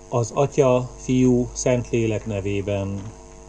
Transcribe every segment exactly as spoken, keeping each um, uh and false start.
Az Atya, Fiú, Szentlélek nevében.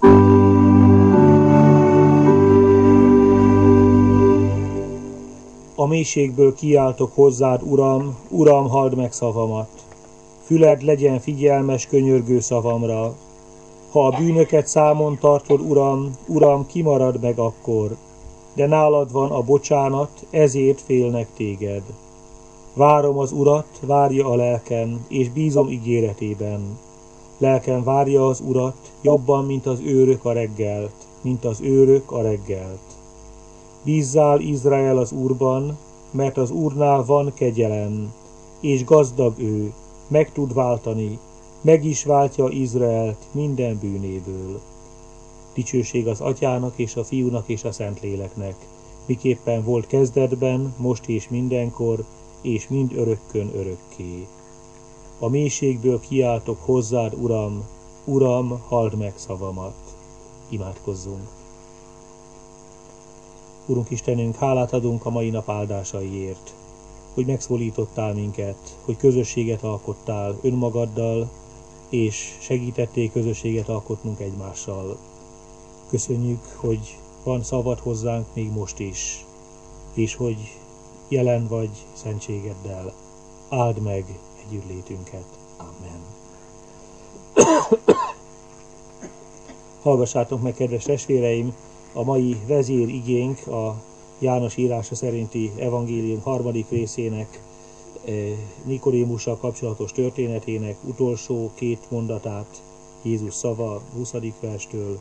A mélységből kiáltok hozzád, Uram, Uram, halld meg szavamat. Füled legyen figyelmes könyörgő szavamra. Ha a bűnöket számon tartod, Uram, Uram, kimarad meg akkor. De nálad van a bocsánat, ezért félnek téged. Várom az Urat, várja a lelkem, és bízom ígéretében. Lelkem várja az Urat, jobban, mint az őrök a reggelt, mint az őrök a reggelt. Bízzál, Izrael, az Úrban, mert az Úrnál van kegyelem, és gazdag ő, meg tud váltani, meg is váltja Izraelt minden bűnéből. Dicsőség az Atyának és a Fiúnak és a Szentléleknek, miképpen volt kezdetben, most és mindenkor, és mind örökkön örökké. A mélységből kiáltok hozzád, Uram, Uram, halld meg szavamat. Imádkozzunk. Urunk Istenünk, hálát adunk a mai nap áldásaiért, hogy megszólítottál minket, hogy közösséget alkottál önmagaddal, és segítettél közösséget alkotnunk egymással. Köszönjük, hogy van szavad hozzánk még most is, és hogy jelen vagy szentségeddel. Áld meg együttlétünket. Amen. Hallgassátok meg, kedves testvéreim, a mai vezér igénk a János írása szerinti evangélium harmadik részének, Nikodémussal kapcsolatos történetének utolsó két mondatát, Jézus szava huszadik verstől.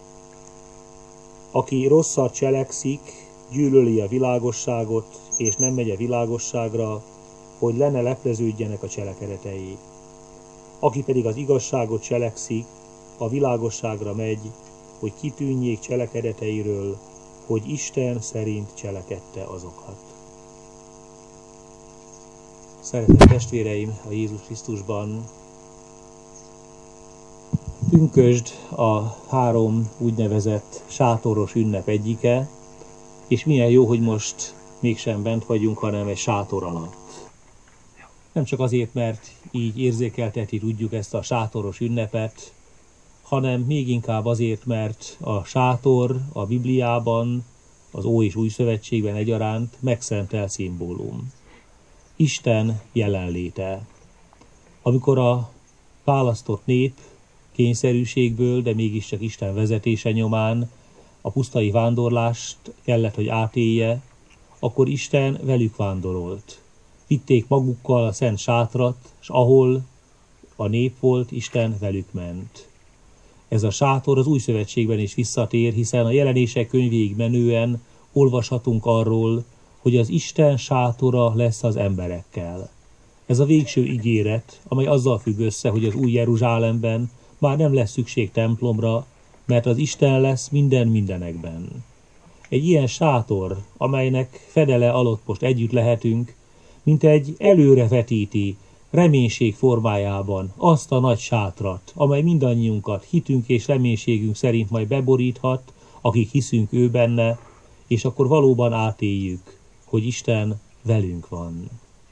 Aki rosszat cselekszik, gyűlöli a világosságot, és nem megy a világosságra, hogy le ne lepleződjenek a cselekedetei. Aki pedig az igazságot cselekszik, a világosságra megy, hogy kitűnjék cselekedeteiről, hogy Isten szerint cselekedte azokat. Szeretett testvéreim a Jézus Krisztusban, pünkösd a három úgynevezett sátoros ünnep egyike, és milyen jó, hogy most mégsem bent vagyunk, hanem egy sátor alatt. Nem csak azért, mert így érzékelteti tudjuk ezt a sátoros ünnepet, hanem még inkább azért, mert a sátor a Bibliában, az Ó és Új Szövetségben egyaránt megszentelt szimbólum. Isten jelenléte. Amikor a választott nép kényszerűségből, de mégiscsak Isten vezetése nyomán a pusztai vándorlást kellett, hogy átélje, akkor Isten velük vándorolt. Vitték magukkal a szent sátrat, és ahol a nép volt, Isten velük ment. Ez a sátor az Új Szövetségben is visszatér, hiszen a Jelenések könyvéig menően olvashatunk arról, hogy az Isten sátora lesz az emberekkel. Ez a végső ígéret, amely azzal függ össze, hogy az új Jeruzsálemben már nem lesz szükség templomra, mert az Isten lesz minden mindenekben. Egy ilyen sátor, amelynek fedele alatt most együtt lehetünk, mint egy előrevetíti, reménység formájában azt a nagy sátrat, amely mindannyiunkat hitünk és reménységünk szerint majd beboríthat, akik hiszünk ő benne, és akkor valóban átéljük, hogy Isten velünk van.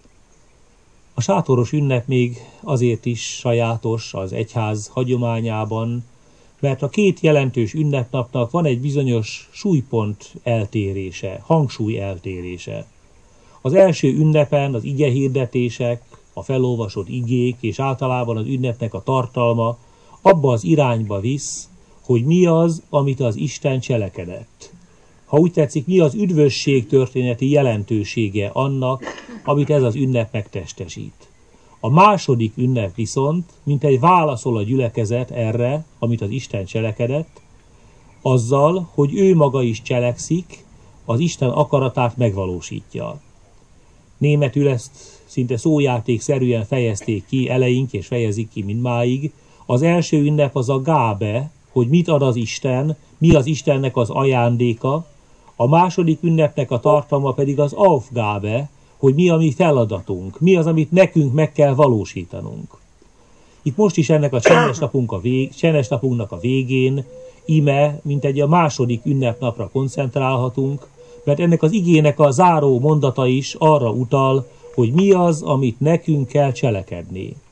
A sátoros ünnep még azért is sajátos az egyház hagyományában, mert a két jelentős ünnepnapnak van egy bizonyos súlypont eltérése, hangsúly eltérése. Az első ünnepen az igehirdetések, a felolvasott igék és általában az ünnepnek a tartalma abba az irányba visz, hogy mi az, amit az Isten cselekedett. Ha úgy tetszik, mi az üdvösség történeti jelentősége annak, amit ez az ünnep megtestesít. A második ünnep viszont, mint egy válaszol a gyülekezet erre, amit az Isten cselekedett, azzal, hogy ő maga is cselekszik, az Isten akaratát megvalósítja. Németül ezt szinte szójátékszerűen fejezték ki eleink, és fejezik ki mindmáig. Az első ünnep az a gábe, hogy mit ad az Isten, mi az Istennek az ajándéka, a második ünnepnek a tartalma pedig az Aufgabe, hogy mi a mi feladatunk, mi az, amit nekünk meg kell valósítanunk. Itt most is ennek a csendes, napunk a vég, csendes napunknak a végén, ime, mint egy a második ünnepnapra koncentrálhatunk, mert ennek az igének a záró mondata is arra utal, hogy mi az, amit nekünk kell cselekedni.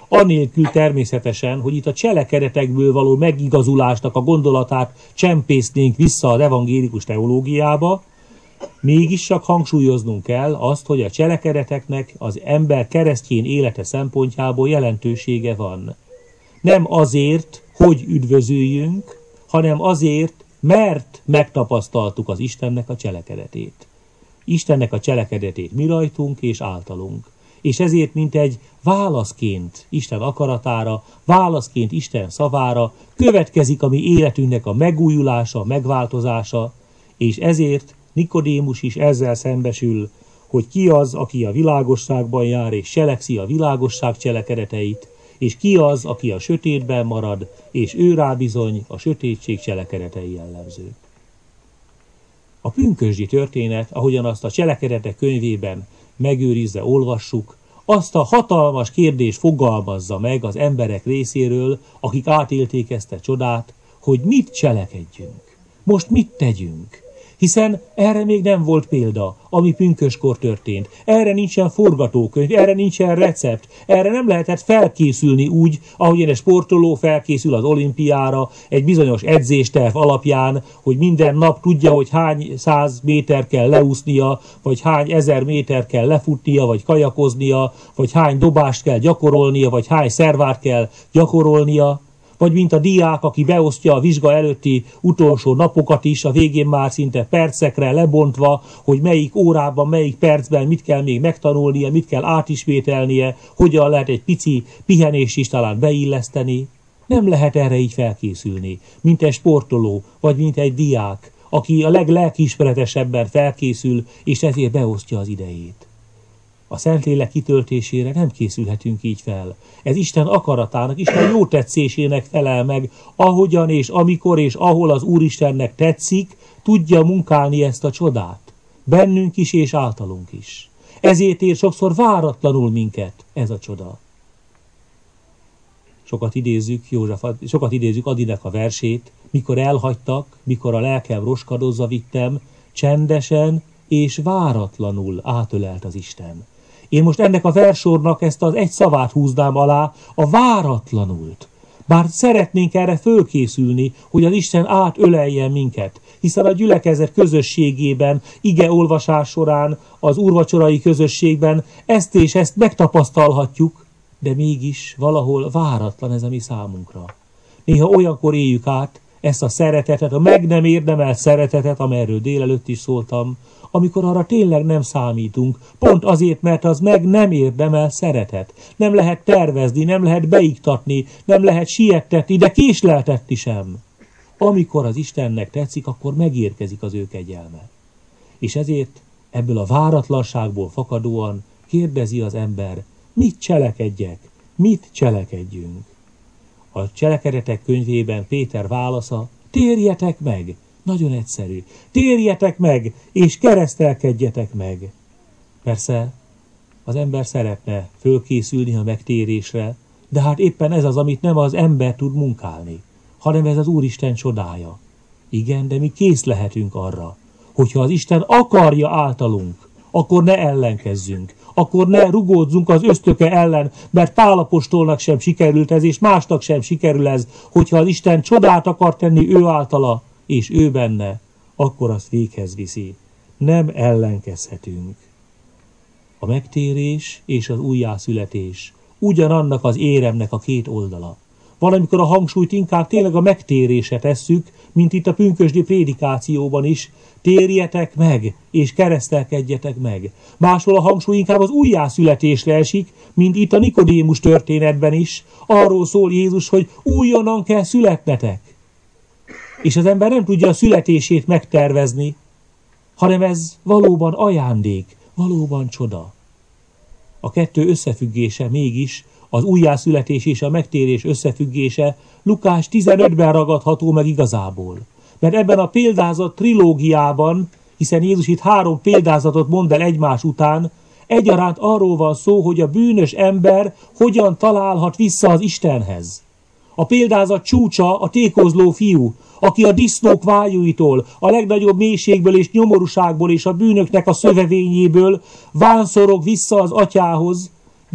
Anélkül természetesen, hogy itt a cselekedetekből való megigazulásnak a gondolatát csempésznénk vissza az evangélikus teológiába, mégis csak hangsúlyoznunk kell azt, hogy a cselekedeteknek az ember keresztjén élete szempontjából jelentősége van. Nem azért, hogy üdvözüljünk, hanem azért, mert megtapasztaltuk az Istennek a cselekedetét. Istennek a cselekedetét mi rajtunk és általunk. És ezért, mint egy válaszként Isten akaratára, válaszként Isten szavára következik a mi életünknek a megújulása, a megváltozása, és ezért Nikodémus is ezzel szembesül, hogy ki az, aki a világosságban jár és cselekszi a világosság cselekedeteit, és ki az, aki a sötétben marad, és ő rá bizony a sötétség cselekedetei jellemzők. A pünkösdi történet, ahogyan azt a cselekedetek könyvében megőrizve olvassuk, azt a hatalmas kérdést fogalmazza meg az emberek részéről, akik átélték ezt a csodát, hogy mit cselekedjünk, most mit tegyünk. Hiszen erre még nem volt példa, ami pünköskor történt. Erre nincsen forgatókönyv, erre nincsen recept, erre nem lehetett felkészülni úgy, ahogy egy sportoló felkészül az olimpiára egy bizonyos edzésterv alapján, hogy minden nap tudja, hogy hány száz méter kell leúsznia, vagy hány ezer méter kell lefutnia, vagy kajakoznia, vagy hány dobást kell gyakorolnia, vagy hány szervát kell gyakorolnia. Vagy mint a diák, aki beosztja a vizsga előtti utolsó napokat is, a végén már szinte percekre lebontva, hogy melyik órában, melyik percben mit kell még megtanulnia, mit kell átismételnie, hogyan lehet egy pici pihenést is talán beilleszteni. Nem lehet erre így felkészülni, mint egy sportoló, vagy mint egy diák, aki a leglelkiismeretesebben felkészül, és ezért beosztja az idejét. A Szentlélek kitöltésére nem készülhetünk így fel. Ez Isten akaratának, Isten jó tetszésének felel meg, ahogyan és amikor és ahol az Úristennek tetszik, tudja munkálni ezt a csodát. Bennünk is és általunk is. Ezért ér sokszor váratlanul minket ez a csoda. Sokat idézzük, József, sokat idézzük Adinek a versét, mikor elhagytak, mikor a lelkem roskadozva vittem, csendesen és váratlanul átölelt az Isten. Én most ennek a versornak ezt az egy szavát húznám alá, a váratlanult. Bár szeretnénk erre fölkészülni, hogy az Isten átöleljen minket, hiszen a gyülekezet közösségében, igeolvasás során, az úrvacsorai közösségben ezt és ezt megtapasztalhatjuk, de mégis valahol váratlan ez a mi számunkra. Néha olyankor éljük át ezt a szeretetet, a meg nem érdemelt szeretetet, amelyről délelőtt is szóltam, amikor arra tényleg nem számítunk, pont azért, mert az meg nem érdemel szeretet. Nem lehet tervezni, nem lehet beiktatni, nem lehet siettetni, de késleltetni sem. Amikor az Istennek tetszik, akkor megérkezik az ő kegyelme. És ezért ebből a váratlanságból fakadóan kérdezi az ember, mit cselekedjek, mit cselekedjünk. A Cselekedetek könyvében Péter válasza, térjetek meg! Nagyon egyszerű. Térjetek meg, és keresztelkedjetek meg. Persze, az ember szeretne fölkészülni a megtérésre, de hát éppen ez az, amit nem az ember tud munkálni, hanem ez az Úristen csodája. Igen, de mi kész lehetünk arra, hogyha az Isten akarja általunk, akkor ne ellenkezzünk, akkor ne rugódzunk az ösztöke ellen, mert Pál apostolnak sem sikerült ez, és másnak sem sikerül ez, hogyha az Isten csodát akar tenni ő általa, és ő benne, akkor azt véghez viszi. Nem ellenkezhetünk. A megtérés és az újjászületés ugyanannak az éremnek a két oldala. Valamikor a hangsúlyt inkább tényleg a megtérésre tesszük, mint itt a pünkösdi prédikációban is, térjetek meg, és keresztelkedjetek meg. Máshol a hangsúly inkább az újjászületésre esik, mint itt a Nikodémus történetben is. Arról szól Jézus, hogy újonnan kell születnetek. És az ember nem tudja a születését megtervezni, hanem ez valóban ajándék, valóban csoda. A kettő összefüggése mégis, az újjászületés és a megtérés összefüggése Lukás tizenötben ragadható meg igazából. Mert ebben a példázat trilógiában, hiszen Jézus itt három példázatot mond el egymás után, egyaránt arról van szó, hogy a bűnös ember hogyan találhat vissza az Istenhez. A példázat csúcsa a tékozló fiú, aki a disznók vájúitól, a legnagyobb mélységből és nyomorúságból és a bűnöknek a szövevényéből vánszorog vissza az atyához,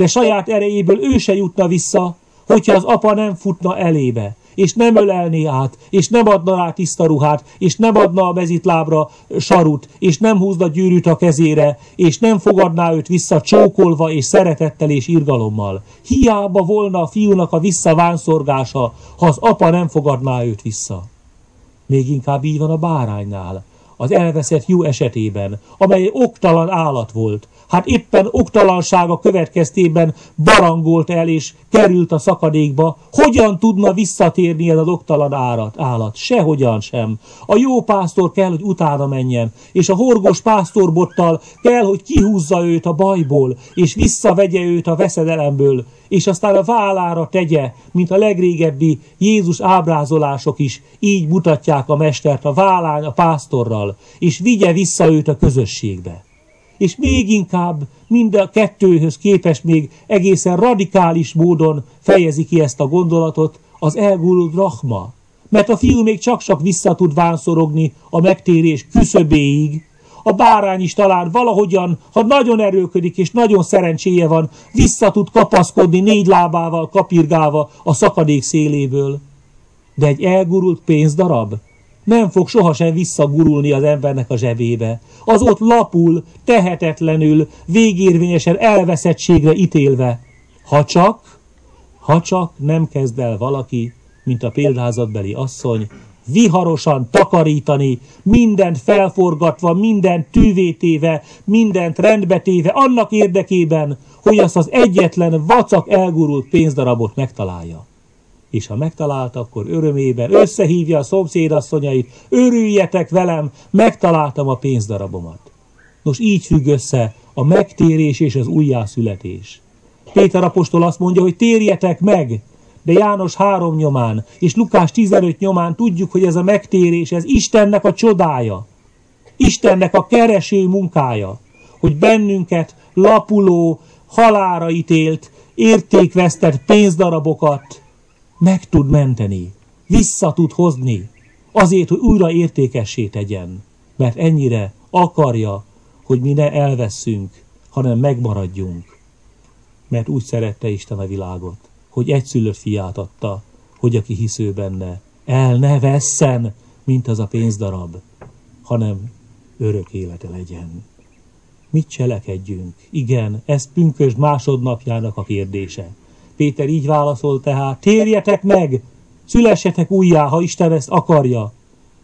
de saját erejéből ő se jutna vissza, hogyha az apa nem futna elébe, és nem ölelné át, és nem adna rá tiszta ruhát, és nem adna a mezitlábra sarut, és nem húzna gyűrűt a kezére, és nem fogadná őt vissza csókolva és szeretettel és irgalommal. Hiába volna a fiúnak a visszavánszorgása, ha az apa nem fogadná őt vissza. Még inkább így van a báránynál, az elveszett jó esetében, amely oktalan állat volt. Hát éppen oktalansága következtében barangolt el és került a szakadékba. Hogyan tudna visszatérni ez az oktalan árat, állat? Sehogyan sem. A jó pásztor kell, hogy utána menjen, és a horgos pásztorbottal kell, hogy kihúzza őt a bajból, és visszavegye őt a veszedelemből, és aztán a vállára tegye, mint a legrégebbi Jézus ábrázolások is így mutatják a mestert a vállán a pásztorral, és vigye vissza őt a közösségbe. És még inkább mind a kettőhöz képest még egészen radikális módon fejezi ki ezt a gondolatot az elgúlult drachma. Mert a fiú még csak-csak vissza tud vánszorogni a megtérés küszöbéig. A bárány is talán valahogyan, ha nagyon erőködik és nagyon szerencséje van, vissza tud kapaszkodni négy lábával kapirgálva a szakadék széléből. De egy elgurult pénzdarab nem fog sohasem visszagurulni az embernek a zsebébe. Az ott lapul, tehetetlenül, végérvényesen elveszettségre ítélve. Ha csak, ha csak nem kezd el valaki, mint a példázatbeli asszony, viharosan takarítani, mindent felforgatva, mindent tűvétéve, mindent rendbetéve, annak érdekében, hogy azt az egyetlen vacak elgurult pénzdarabot megtalálja. És ha megtalálta, akkor örömében összehívja a szomszédasszonyait, örüljetek velem, megtaláltam a pénzdarabomat. Nos, így függ össze a megtérés és az újjászületés. Péter apostol azt mondja, hogy térjetek meg, de János három nyomán és Lukás tizenöt nyomán tudjuk, hogy ez a megtérés, ez Istennek a csodája, Istennek a kereső munkája, hogy bennünket lapuló, halálra ítélt, értékvesztett pénzdarabokat meg tud menteni, vissza tud hozni, azért, hogy újra értékessé tegyen, mert ennyire akarja, hogy mi ne elvesszünk, hanem megmaradjunk. Mert úgy szerette Isten a világot, hogy egyszülött fiát adta, hogy aki hisző benne, el ne vesszen, mint az a pénzdarab, hanem örök élete legyen. Mit cselekedjünk? Igen, ez pünkösd másodnapjának a kérdése. Péter így válaszol tehát, térjetek meg, szülessetek újjá, ha Isten ezt akarja,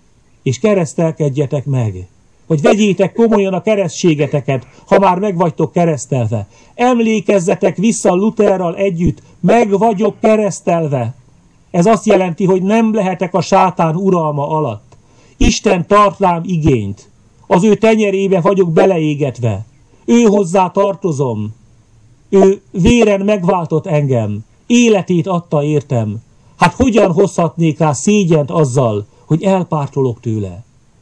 és keresztelkedjetek meg, vagy vegyétek komolyan a keresztségeteket, ha már meg vagytok keresztelve. Emlékezzetek vissza Lutherrel együtt, meg vagyok keresztelve. Ez azt jelenti, hogy nem lehetek a sátán uralma alatt. Isten tart rám igényt, az ő tenyerébe vagyok beleégetve, ő hozzá tartozom. Ő véren megváltott engem, életét adta értem. Hát hogyan hozhatnék rá szégyent azzal, hogy elpártolok tőle?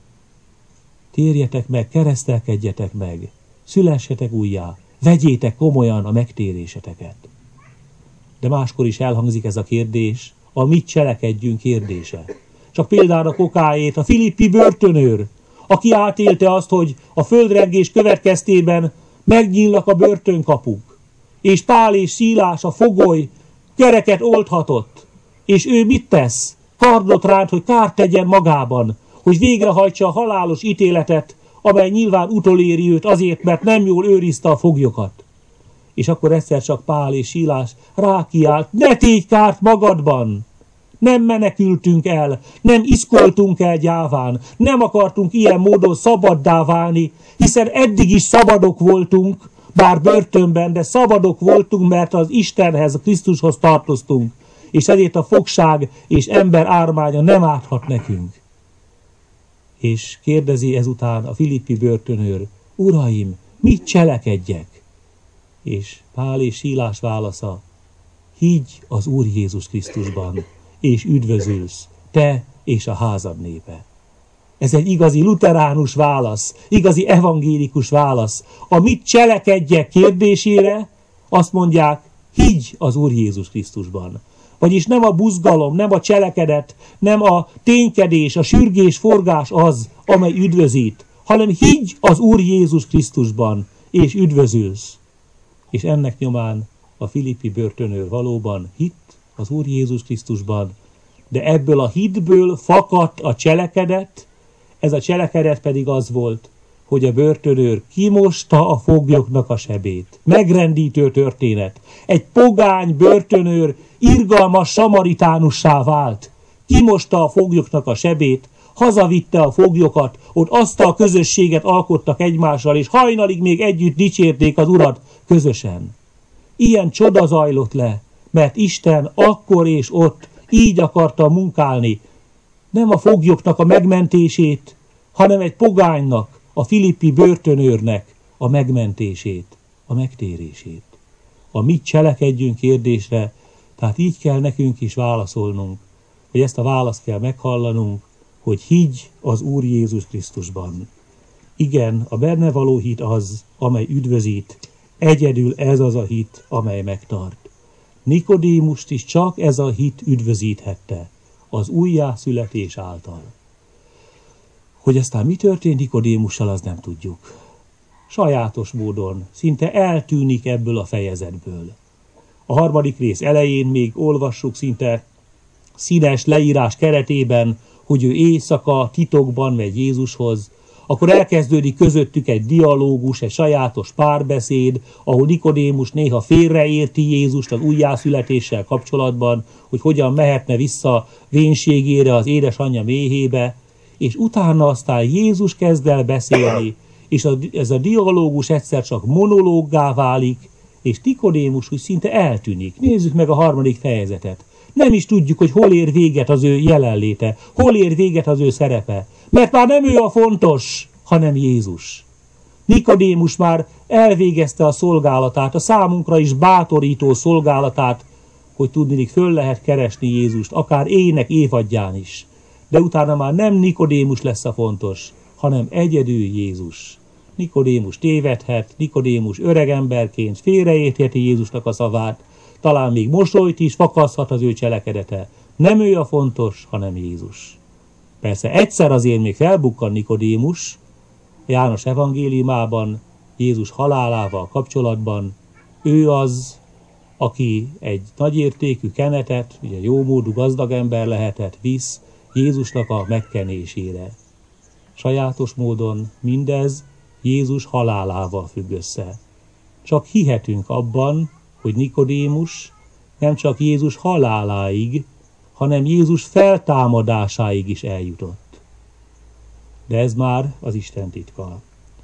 Térjetek meg, keresztelkedjetek meg, szülessetek újjá, vegyétek komolyan a megtéréseteket. De máskor is elhangzik ez a kérdés, a mit cselekedjünk kérdése. Csak például okáért a filippi börtönőr, aki átélte azt, hogy a földrengés következtében megnyílnak a börtönkapuk, és Pál és Szilás, a fogoly, kereket oldhatott. És ő mit tesz? Kardot ránt, hogy kárt tegyen magában, hogy végrehajtsa a halálos ítéletet, amely nyilván utoléri őt azért, mert nem jól őrizte a foglyokat. És akkor egyszer csak Pál és Szilás rákiált, ne tégy kárt magadban! Nem menekültünk el, nem iszkoltunk el gyáván, nem akartunk ilyen módon szabaddá válni, hiszen eddig is szabadok voltunk, bár börtönben, de szabadok voltunk, mert az Istenhez, a Krisztushoz tartoztunk, és ezért a fogság és ember ármánya nem árthat nekünk. És kérdezi ezután a filippi börtönőr, uraim, mit cselekedjek? És Pál és Szilás válasza, higgy az Úr Jézus Krisztusban, és üdvözülsz, te és a házad népe. Ez egy igazi luteránus válasz, igazi evangélikus válasz. A mit cselekedjek kérdésére azt mondják, higgy az Úr Jézus Krisztusban. Vagyis nem a buzgalom, nem a cselekedet, nem a ténykedés, a sürgés, forgás az, amely üdvözít, hanem higgy az Úr Jézus Krisztusban, és üdvözülsz. És ennek nyomán A filippi börtönőr valóban hitt az Úr Jézus Krisztusban, de ebből a hitből fakadt a cselekedet, ez a cselekedet pedig az volt, hogy a börtönőr kimosta a foglyoknak a sebét. Megrendítő történet. Egy pogány börtönőr irgalmas samaritánussá vált. Kimosta a foglyoknak a sebét, hazavitte a foglyokat, ott azt a közösséget alkottak egymással, és hajnalig még együtt dicsérték az Urat közösen. Ilyen csoda zajlott le, mert Isten akkor és ott így akarta munkálni, nem a foglyoknak a megmentését, hanem egy pogánynak, a filippi börtönőrnek a megmentését, a megtérését. A mit cselekedjünk kérdésre, tehát így kell nekünk is válaszolnunk, hogy ezt a választ kell meghallanunk, hogy higgy az Úr Jézus Krisztusban. Igen, a benne való hit az, amely üdvözít, egyedül ez az a hit, amely megtart. Nikodémust is csak ez a hit üdvözíthette, az újjászületés által. Hogy aztán mi történt Nikodémussal, az nem tudjuk. Sajátos módon, szinte eltűnik ebből a fejezetből. A harmadik rész elején még olvassuk szinte színes leírás keretében, hogy ő éjszaka titokban megy Jézushoz, akkor elkezdődik közöttük egy dialógus, egy sajátos párbeszéd, ahol Nikodémus néha félreérti Jézust az újjászületéssel kapcsolatban, hogy hogyan mehetne vissza vénségére az édesanyja méhébe, és utána aztán Jézus kezd el beszélni, és a, ez a dialógus egyszer csak monológgá válik, és Nikodémus úgy szinte eltűnik. Nézzük meg a harmadik fejezetet. Nem is tudjuk, hogy hol ér véget az ő jelenléte, hol ér véget az ő szerepe, mert már nem ő a fontos, hanem Jézus. Nikodémus már elvégezte a szolgálatát, a számunkra is bátorító szolgálatát, hogy tudnilik föl lehet keresni Jézust, akár éjnek évadján is. De utána már nem Nikodémus lesz a fontos, hanem egyedül Jézus. Nikodémus tévedhet, Nikodémus öregemberként félreértheti Jézusnak a szavát, talán még mosolyt is fakaszhat az ő cselekedete. Nem ő a fontos, hanem Jézus. Persze egyszer azért még felbukkan Nikodémus, János evangéliumában, Jézus halálával kapcsolatban. Ő az, aki egy nagyértékű kenetet, ugye jómódú gazdag ember lehetett, visz Jézusnak a megkenésére. Sajátos módon mindez Jézus halálával függ össze. Csak hihetünk abban, hogy Nikodémus nem csak Jézus haláláig, hanem Jézus feltámadásáig is eljutott. De ez már az Isten titka.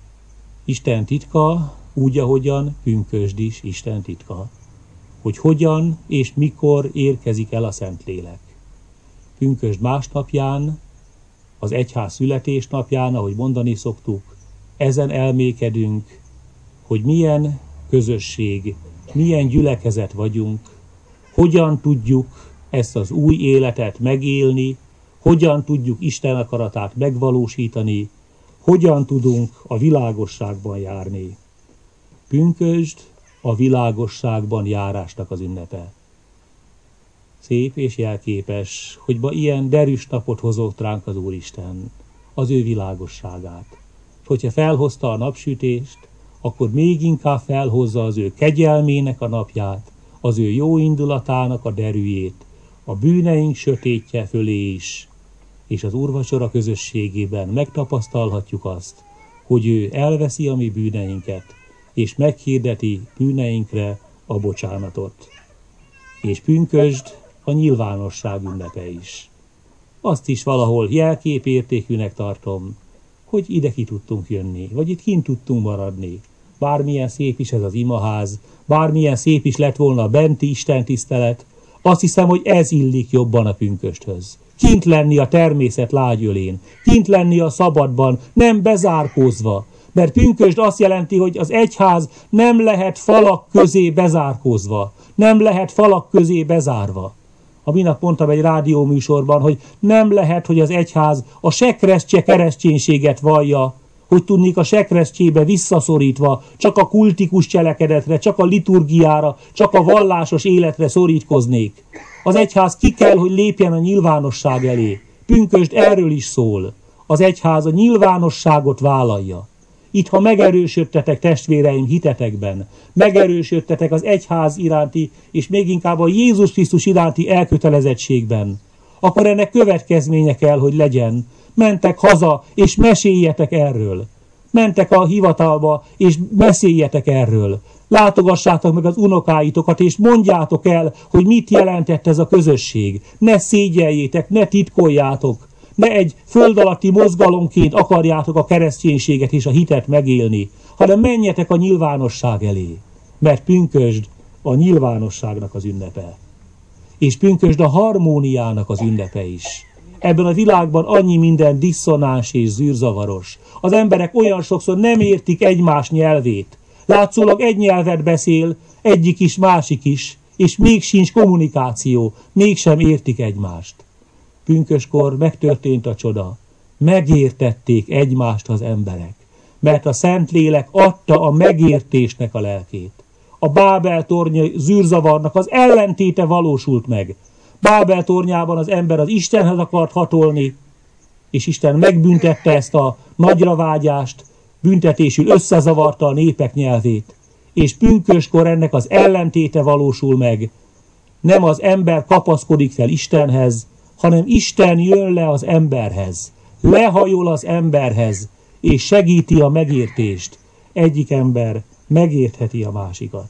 Isten titka úgy, ahogyan pünkösd is Isten titka. Hogy hogyan és mikor érkezik el a Szentlélek. Pünkösd másnapján, az egyház születésnapján, ahogy mondani szoktuk, ezen elmékedünk, hogy milyen közösség, milyen gyülekezet vagyunk, hogyan tudjuk ezt az új életet megélni, hogyan tudjuk Isten akaratát megvalósítani, hogyan tudunk a világosságban járni. Pünkösd a világosságban járásnak az ünnepe. Szép és jelképes, hogy ma ilyen derűs napot hozott ránk az Úristen, az ő világosságát. És hogyha felhozta a napsütést, akkor még inkább felhozza az ő kegyelmének a napját, az ő jó indulatának a derűjét, a bűneink sötétje fölé is, és az úrvacsora közösségében megtapasztalhatjuk azt, hogy ő elveszi a mi bűneinket, és meghirdeti bűneinkre a bocsánatot. És pünkösd a nyilvánosság ünnepe is. Azt is valahol jelképértékűnek tartom, hogy ide ki tudtunk jönni, vagy itt kint tudtunk maradni. Bármilyen szép is ez az imaház, bármilyen szép is lett volna a benti istentisztelet, azt hiszem, hogy ez illik jobban a pünkösthöz. Kint lenni a természet lágyölén, kint lenni a szabadban, nem bezárkózva, mert pünkösd azt jelenti, hogy az egyház nem lehet falak közé bezárkózva, nem lehet falak közé bezárva. A minap mondtam egy rádióműsorban, hogy nem lehet, hogy az egyház a sekrestye kereszténységet vallja, hogy tudnék a sekrestjébe visszaszorítva, csak a kultikus cselekedetre, csak a liturgiára, csak a vallásos életre szorítkoznék. Az egyház ki kell, hogy lépjen a nyilvánosság elé. Pünkösd erről is szól. Az egyház a nyilvánosságot vállalja. Itt, ha megerősödtetek, testvéreim, hitetekben, megerősödtetek az egyház iránti, és még inkább a Jézus Krisztus iránti elkötelezettségben, akkor ennek következménye kell, hogy legyen. Mentek haza, és meséljetek erről. Mentek a hivatalba, és beszéljetek erről. Látogassátok meg az unokáitokat, és mondjátok el, hogy mit jelentett ez a közösség. Ne szégyeljétek, ne titkoljátok, ne egy föld alatti mozgalomként akarjátok a kereszténységet és a hitet megélni, hanem menjetek a nyilvánosság elé, mert pünkösd a nyilvánosságnak az ünnepe. És pünkösd a harmóniának az ünnepe is. Ebben a világban annyi minden diszonáns és zűrzavaros. Az emberek olyan sokszor nem értik egymás nyelvét. Látszólag egy nyelvet beszél, egyik is, másik is, és még sincs kommunikáció, mégsem értik egymást. Pünköskor megtörtént a csoda. Megértették egymást az emberek, mert a Szentlélek adta a megértésnek a lelkét. A Bábel tornya zűrzavarnak az ellentéte valósult meg. Bábel tornyában az ember az Istenhez akart hatolni, és Isten megbüntette ezt a nagyra vágyást, büntetésül összezavarta a népek nyelvét. És pünköskor ennek az ellentéte valósul meg. Nem az ember kapaszkodik fel Istenhez, hanem Isten jön le az emberhez, lehajol az emberhez, és segíti a megértést. Egyik ember megértheti a másikat.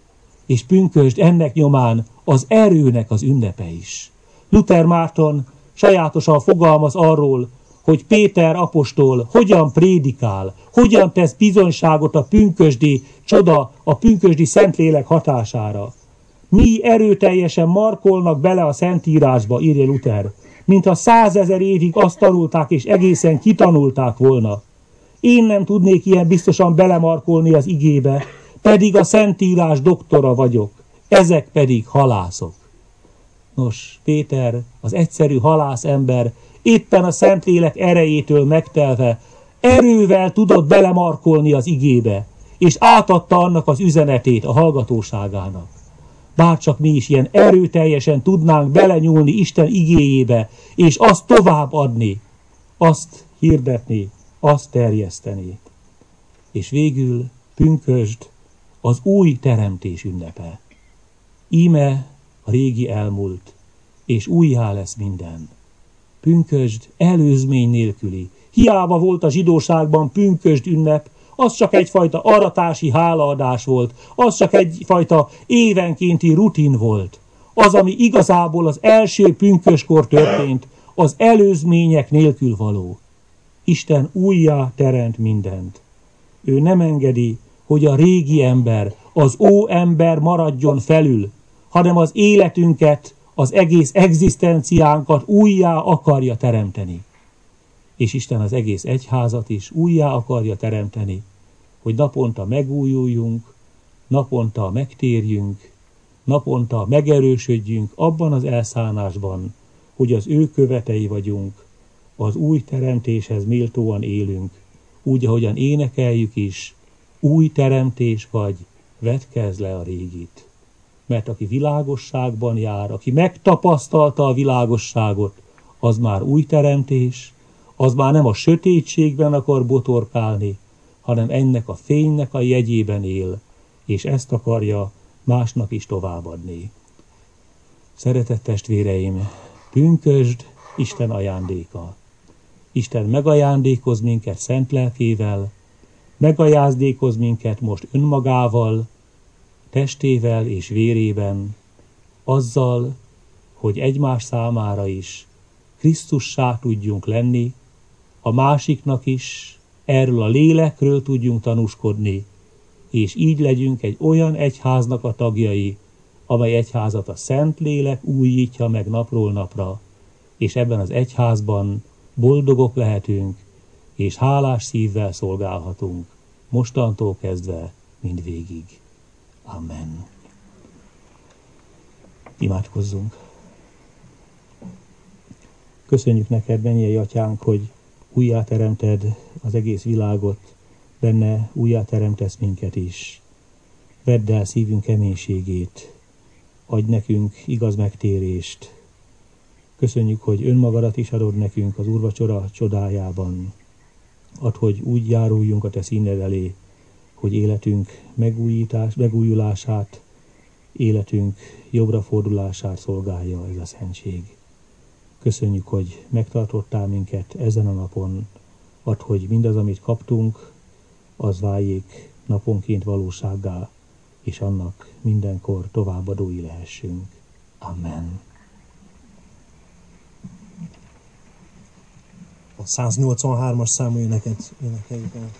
És pünkösd ennek nyomán az erőnek az ünnepe is. Luther Márton sajátosan fogalmaz arról, hogy Péter apostol hogyan prédikál, hogyan tesz bizonyságot a pünkösdi csoda, a pünkösdi Szentlélek hatására. Mi erőteljesen markolnak bele a Szentírásba, írja Luther, mintha százezer évig azt tanulták és egészen kitanulták volna. Én nem tudnék ilyen biztosan belemarkolni az igébe, pedig a Szentírás doktora vagyok, ezek pedig halászok. Nos, Péter, az egyszerű halászember, éppen a Szentlélek erejétől megtelve, erővel tudott belemarkolni az igébe, és átadta annak az üzenetét a hallgatóságának. Bárcsak mi is ilyen erőteljesen tudnánk belenyúlni Isten igéjébe, és azt továbbadni, azt hirdetni, azt terjeszteni. És végül pünkösd az új teremtés ünnepe. Íme a régi elmúlt, és újjá lesz minden. Pünkösd előzmény nélküli. Hiába volt a zsidóságban pünkösd ünnep, az csak egyfajta aratási hálaadás volt, az csak egyfajta évenkénti rutin volt. Az, ami igazából az első pünköskor történt, az előzmények nélkül való. Isten újjá teremt mindent. Ő nem engedi, hogy a régi ember, az óember maradjon felül, hanem az életünket, az egész egzisztenciánkat újjá akarja teremteni. És Isten az egész egyházat is újjá akarja teremteni, hogy naponta megújuljunk, naponta megtérjünk, naponta megerősödjünk abban az elszánásban, hogy az ő követei vagyunk, az új teremtéshez méltóan élünk, úgy, ahogyan énekeljük is, új teremtés vagy, vetkezz le a régit. Mert aki világosságban jár, aki megtapasztalta a világosságot, az már új teremtés, az már nem a sötétségben akar botorkálni, hanem ennek a fénynek a jegyében él, és ezt akarja másnak is továbbadni. Szeretett testvéreim, pünkösd Isten ajándéka. Isten megajándékoz minket szent lelkével, megajándékoz minket most önmagával, testével és vérében, azzal, hogy egymás számára is Krisztussá tudjunk lenni, a másiknak is erről a lélekről tudjunk tanúskodni, és így legyünk egy olyan egyháznak a tagjai, amely egyházat a Szentlélek újítja meg napról napra, és ebben az egyházban boldogok lehetünk, és hálás szívvel szolgálhatunk, mostantól kezdve mindvégig. Amen. Imádkozzunk. Köszönjük neked, mennyei atyánk, hogy újjáteremted az egész világot, benne újjáteremtesz minket is. Vedd el szívünk keménységét, adj nekünk igaz megtérést. Köszönjük, hogy önmagadat is adod nekünk az úrvacsora csodájában. Add, hogy úgy járuljunk a te színed elé, hogy életünk megújítás, megújulását, életünk jobbra fordulását szolgálja ez a szentség. Köszönjük, hogy megtartottál minket ezen a napon. Add, hogy mindaz, amit kaptunk, az váljék naponként valósággá, és annak mindenkor továbbadói lehessünk. Amen. A száznyolcvanhármas számú éneket énekeljük el.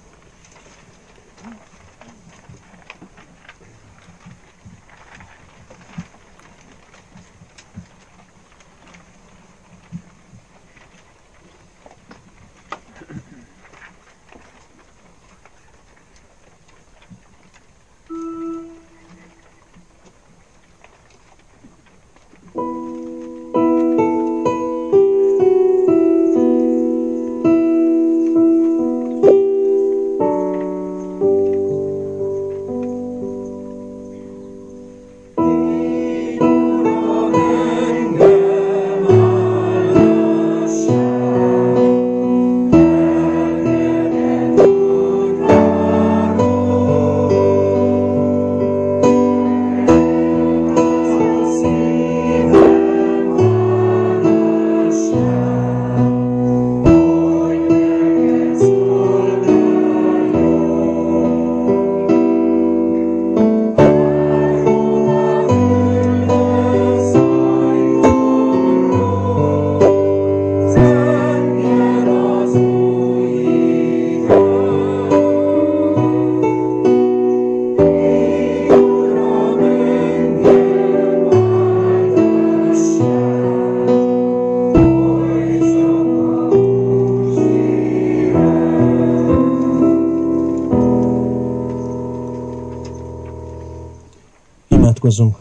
Imádkozzunk.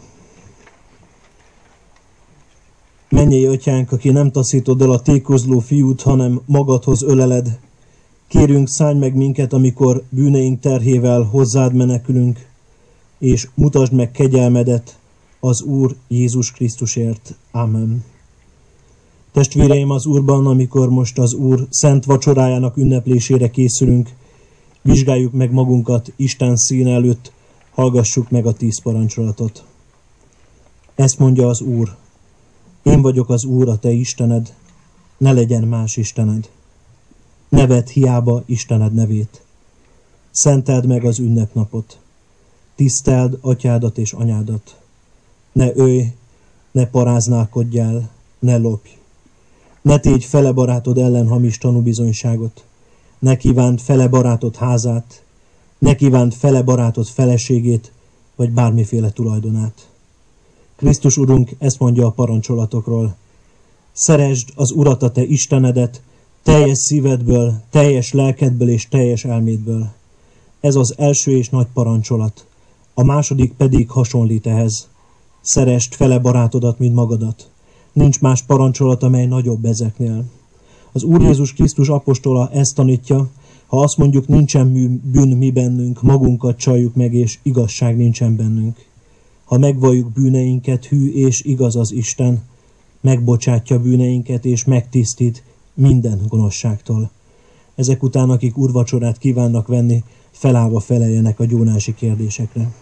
Mennyei Atyánk, aki nem taszítod el a tékozló fiút, hanem magadhoz öleled, kérünk, szállj meg minket, amikor bűneink terhével hozzád menekülünk, és mutasd meg kegyelmedet az Úr Jézus Krisztusért. Amen. Testvéreim az Úrban, amikor most az Úr szent vacsorájának ünneplésére készülünk, vizsgáljuk meg magunkat Isten színe előtt, hallgassuk meg a tíz parancsolatot. Ezt mondja az Úr: én vagyok az Úr, a te Istened, ne legyen más istened. Ne vedd hiába Istened nevét. Szenteld meg az ünnepnapot. Tiszteld atyádat és anyádat. Ne ölj, ne paráználkodjál, ne lopj. Ne tégy fele barátod ellen hamis tanúbizonyságot. Ne kívánd fele barátod házát, ne kívánd fele barátod feleségét, vagy bármiféle tulajdonát. Krisztus Urunk ezt mondja a parancsolatokról: szeresd az Urat, a te Istenedet, teljes szívedből, teljes lelkedből és teljes elmédből. Ez az első és nagy parancsolat. A második pedig hasonlít ehhez: szeresd fele barátodat, mint magadat. Nincs más parancsolat, amely nagyobb ezeknél. Az Úr Jézus Krisztus apostola ezt tanítja: ha azt mondjuk, nincsen bűn mi bennünk, magunkat csaljuk meg, és igazság nincsen bennünk. Ha megvalljuk bűneinket, hű és igaz az Isten, megbocsátja bűneinket, és megtisztít minden gonoszságtól. Ezek után, akik úrvacsorát kívánnak venni, felállva feleljenek a gyónási kérdésekre.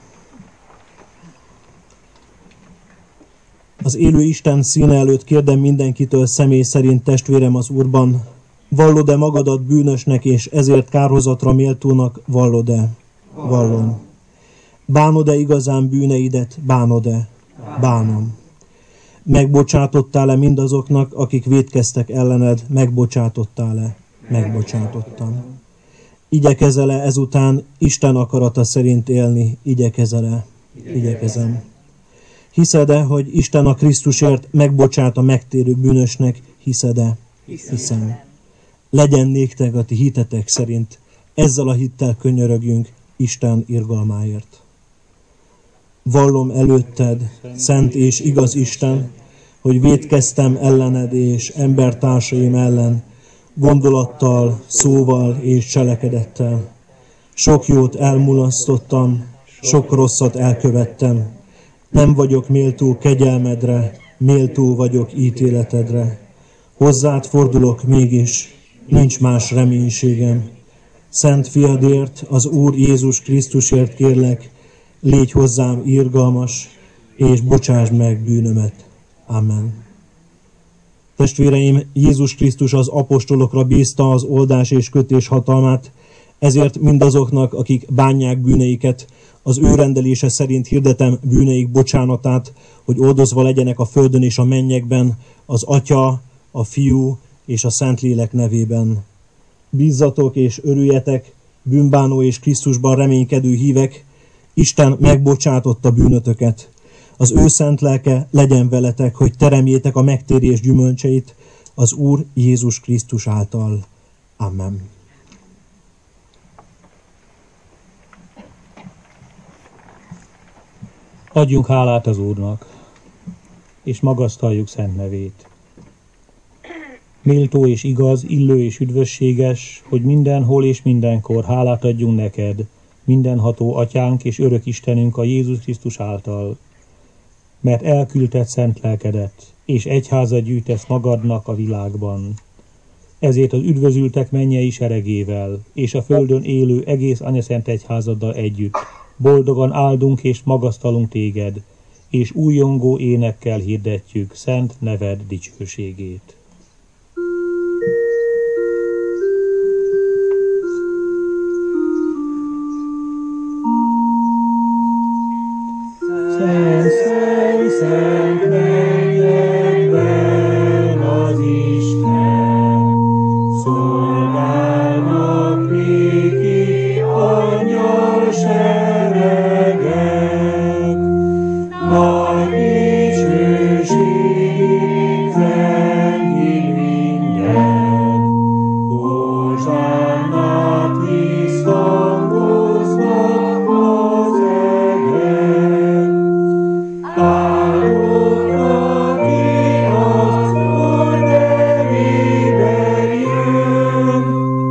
Az élő Isten színe előtt kérdem mindenkitől személy szerint, testvérem az Úrban: vallod-e magadat bűnösnek, és ezért kárhozatra méltónak? Vallod-e? Vallom. Bánod-e igazán bűneidet? Bánod-e? Bánom. Megbocsátottál-e mindazoknak, akik vétkeztek ellened? Megbocsátottál-e? Megbocsátottam. Igyekezel-e ezután Isten akarata szerint élni? Igyekezel-e? Igyekezem. Hiszed-e, hogy Isten a Krisztusért megbocsát a megtérő bűnösnek? Hiszed-e? Hiszem. Legyen néktek a ti hitetek szerint. Ezzel a hittel könyörögjünk Isten irgalmáért. Vallom előtted, szent és igaz Isten, hogy vétkeztem ellened és embertársaim ellen, gondolattal, szóval és cselekedettel. Sok jót elmulasztottam, sok rosszat elkövettem. Nem vagyok méltó kegyelmedre, méltó vagyok ítéletedre. Hozzád fordulok mégis, nincs más reménységem. Szent fiadért, az Úr Jézus Krisztusért kérlek, légy hozzám irgalmas, és bocsásd meg bűnömet. Amen. Testvéreim, Jézus Krisztus az apostolokra bízta az oldás és kötés hatalmát, ezért mindazoknak, akik bánják bűneiket, az ő rendelése szerint hirdetem bűneik bocsánatát, hogy oldozva legyenek a földön és a mennyekben, az Atya, a Fiú és a Szentlélek nevében. Bízzatok és örüljetek, bűnbánó és Krisztusban reménykedő hívek, Isten megbocsátotta bűnötöket. Az ő szent lelke legyen veletek, hogy teremjétek a megtérés gyümölcseit az Úr Jézus Krisztus által. Amen. Adjunk hálát az Úrnak, és magasztaljuk szent nevét. Méltó és igaz, illő és üdvösséges, hogy mindenhol és mindenkor hálát adjunk neked, mindenható Atyánk és örök Istenünk a Jézus Krisztus által, mert elküldted szent lelkedet, és egyházat gyűjtesz magadnak a világban. Ezért az üdvözültek mennyei seregével, és a földön élő egész anyaszent egyházaddal együtt boldogan áldunk és magasztalunk téged, és újongó énekkel hirdetjük szent neved dicsőségét. Szent, szent, szent mennyekben az Isten, szolgálnak néki angyal seregek, nagy dicsőség zengik minden, Hozsannát visszhangoznak az egek. Áldott, aki az Úr nevében jön,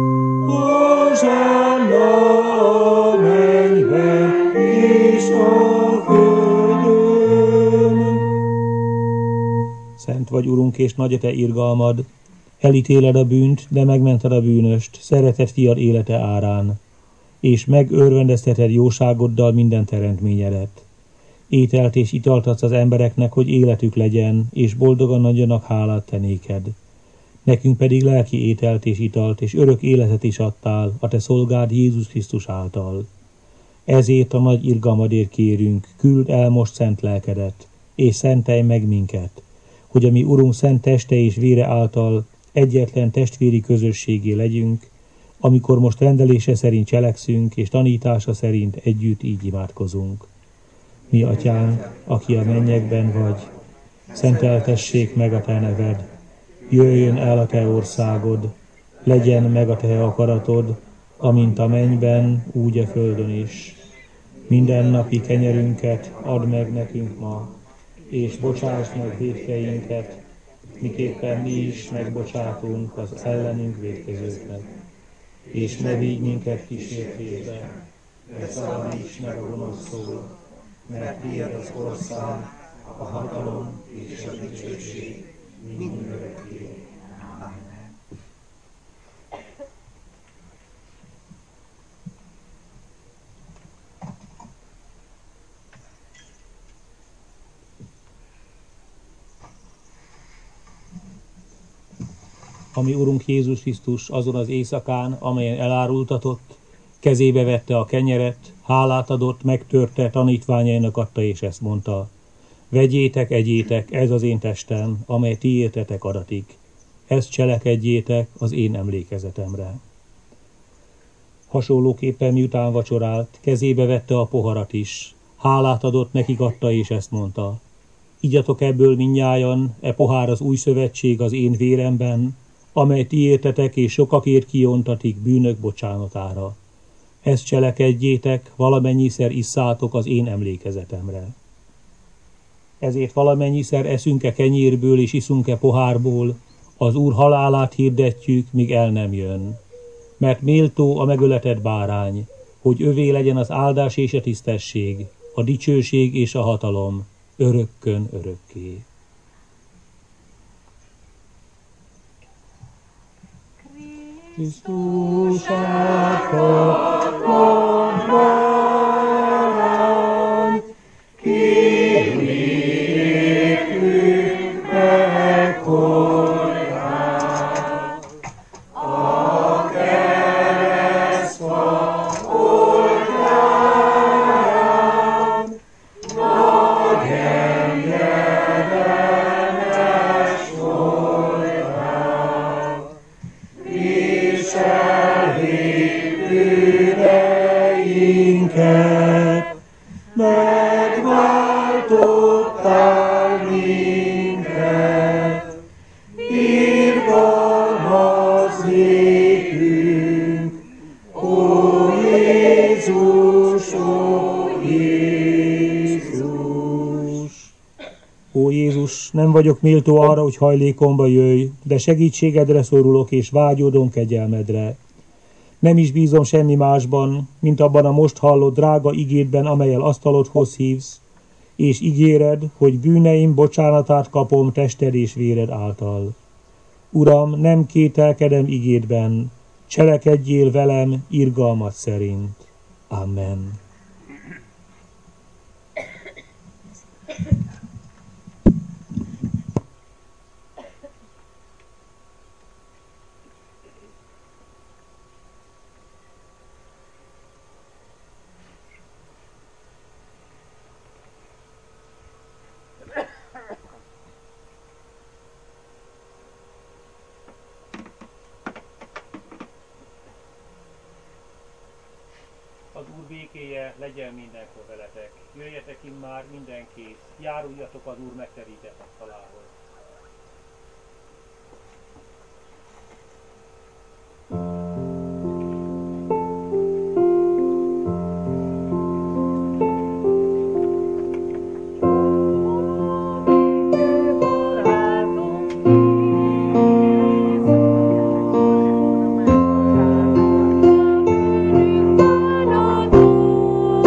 Hozsanna a mennyben és a földön. Szent vagy, Urunk, és nagy a te irgalmad, elítéled a bűnt, de megmented a bűnöst, szeretett fiad élete árán, és megörvendezteted jóságoddal minden teremtményedet. Ételt és italt adsz az embereknek, hogy életük legyen, és boldogan adjanak hálát te néked. Nekünk pedig lelki ételt és italt, és örök életet is adtál a te szolgád Jézus Krisztus által. Ezért a nagy irgalmadért kérünk, küld el most szent lelkedet, és szentelj meg minket, hogy a mi Urunk szent teste és vére által egyetlen testvéri közösségé legyünk, amikor most rendelése szerint cselekszünk, és tanítása szerint együtt így imádkozunk. Mi Atyánk, aki a mennyekben vagy, szenteltessék meg a te neved, jöjjön el a te országod, legyen meg a te akaratod, amint a mennyben, úgy a földön is. Mindennapi kenyerünket add meg nekünk ma, és bocsáss meg vétkeinket, miképpen mi is megbocsátunk az ellenünk vétkezőknek. És ne vigy minket kísértésbe, de szabadíts meg a gonosztól, mert tiéd az ország, a hatalom és a dicsőség mindörökké. Amen. Ami Urunk Jézus Krisztus azon az éjszakán, amelyen elárultatott, kezébe vette a kenyeret, hálát adott, megtörte, tanítványainak adta, és ezt mondta: vegyétek, egyétek, ez az én testem, amely ti értetek adatik. Ezt cselekedjétek az én emlékezetemre. Hasonlóképpen miután vacsorált, kezébe vette a poharat is, hálát adott, nekik adta, és ezt mondta: igyatok ebből mindnyájan, e pohár az új szövetség az én véremben, amely ti értetek és sokakért kiontatik bűnök bocsánatára. Ezt cselekedjétek, valamennyiszer isszátok az én emlékezetemre. Ezért valamennyiszer eszünk-e kenyérből és iszunk-e pohárból, az Úr halálát hirdetjük, míg el nem jön. Mert méltó a megöletett bárány, hogy övé legyen az áldás és a tisztesség, a dicsőség és a hatalom, örökkön örökké. Krisztusát felmondanány, kilépünk meghozzá. A keresztfa oldalán nagy engedelmes voltál, viseljék bűneinket, megváltottál minket, irgalmaz nékünk, ó Jézus, ó Jézus. Ó Jézus, nem vagyok méltó arra, hogy hajlékomba jöjj, de segítségedre szorulok és vágyódom kegyelmedre. Nem is bízom semmi másban, mint abban a most hallott drága igédben, amellyel asztalodhoz hívsz, és ígéred, hogy bűneim bocsánatát kapom tested és véred által. Uram, nem kételkedem igédben, cselekedjél velem irgalmat szerint. Amen. Az Úr békéje legyen mindenkor veletek. Jöjjetek immár mindenkész, járuljatok az Úr megterített asztalához.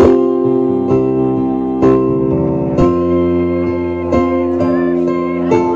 Thank you.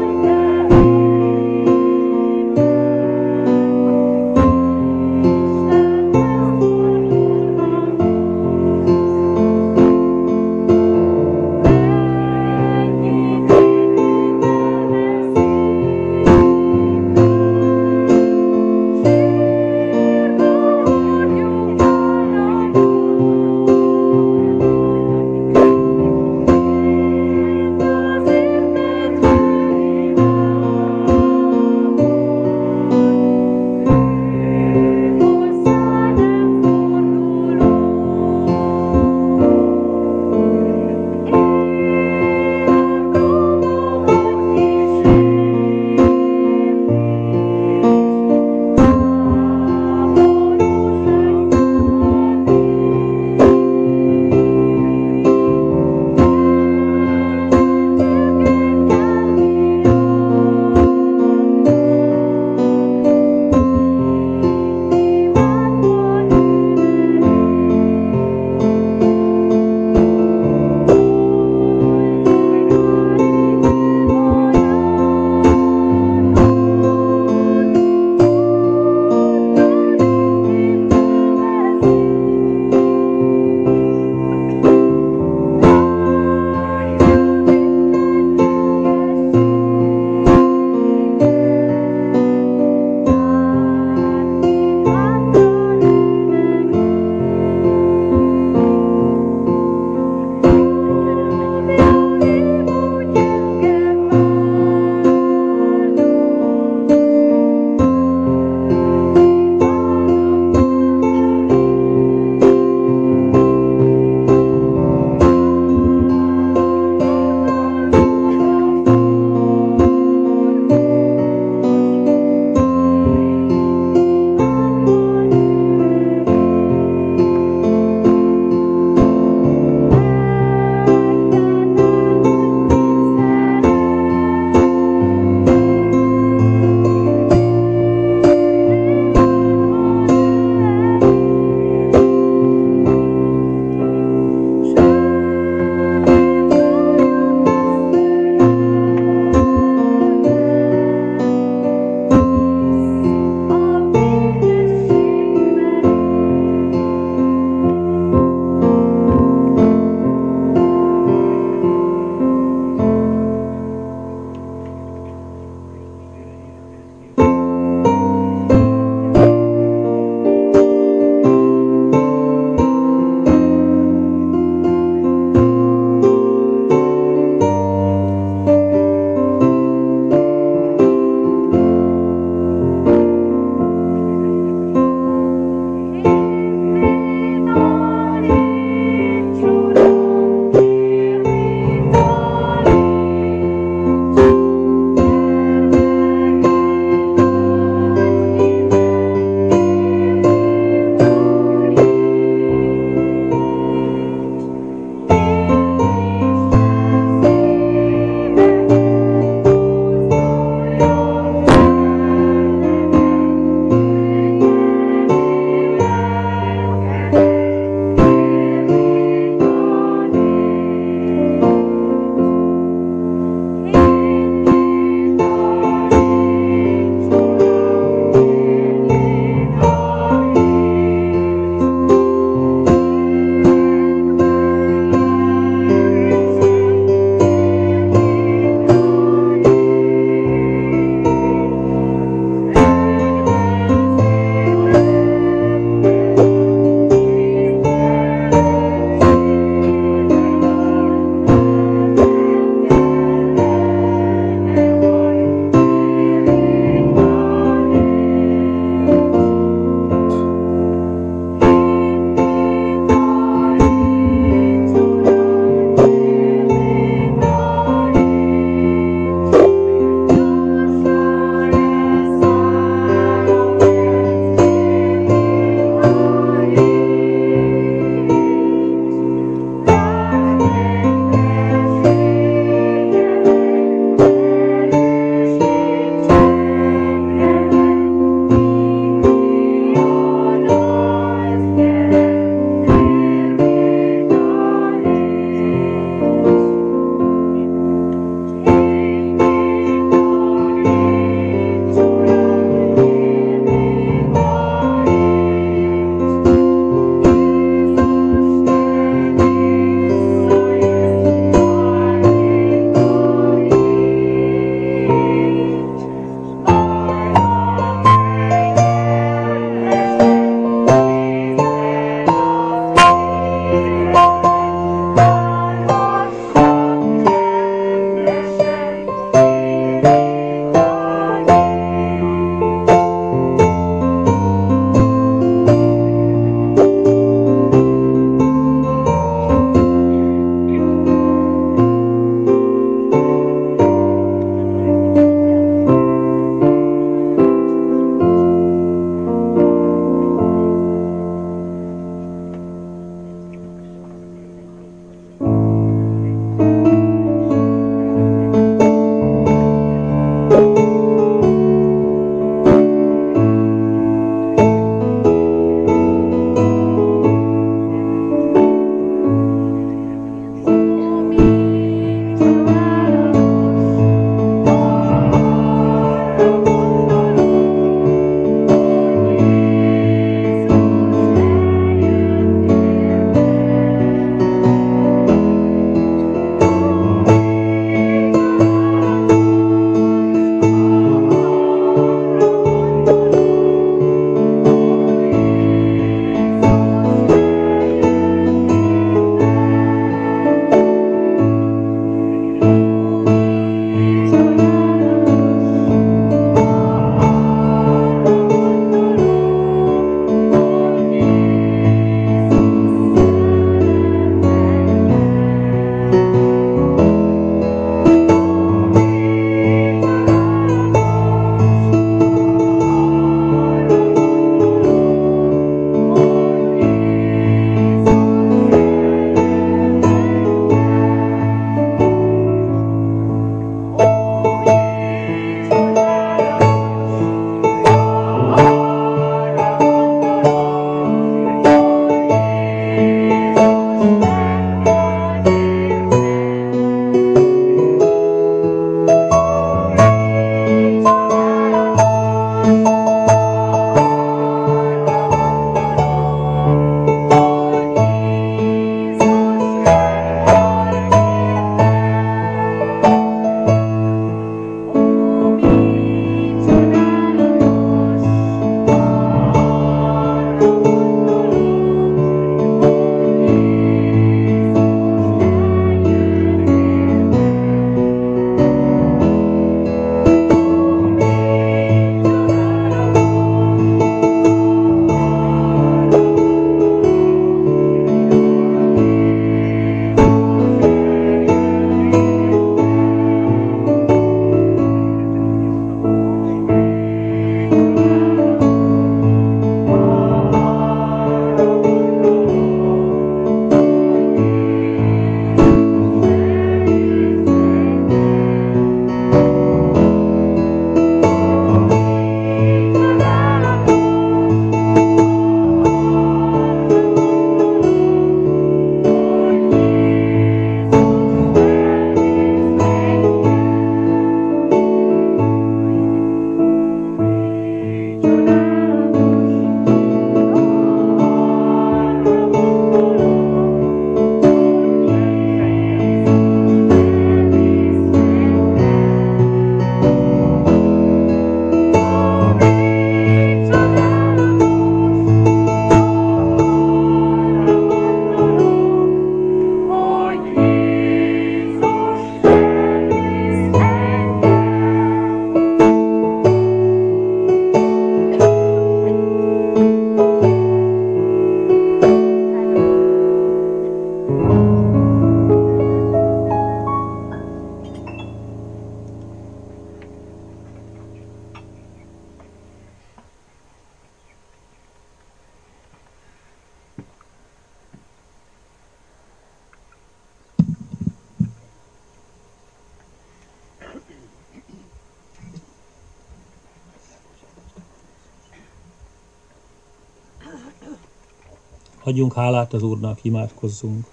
Adjunk hálát az Úrnak, imádkozzunk.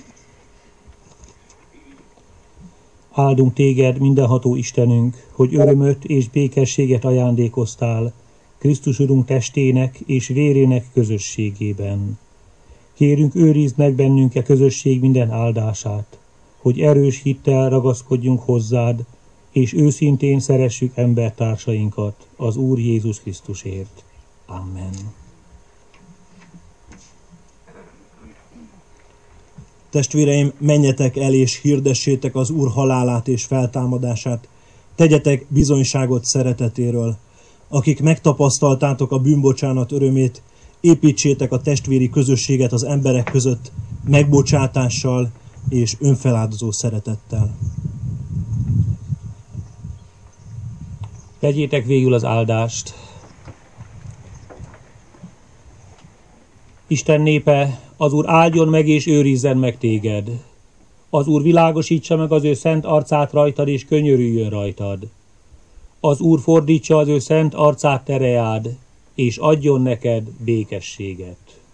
Áldunk téged, mindenható Istenünk, hogy örömöt és békességet ajándékoztál Krisztus Urunk testének és vérének közösségében. Kérünk, őrizd meg bennünk e közösség minden áldását, hogy erős hittel ragaszkodjunk hozzád, és őszintén szeressük embertársainkat az Úr Jézus Krisztusért. Amen. Testvéreim, menjetek el és hirdessétek az Úr halálát és feltámadását. Tegyetek bizonyságot szeretetéről. Akik megtapasztaltátok a bűnbocsánat örömét, építsétek a testvéri közösséget az emberek között megbocsátással és önfeláldozó szeretettel. Tegyétek végül az áldást. Isten népe, az Úr áldjon meg és őrizzen meg téged. Az Úr világosítsa meg az ő szent arcát rajtad, és könyörüljön rajtad. Az Úr fordítsa az ő szent arcát tereád, és adjon neked békességet.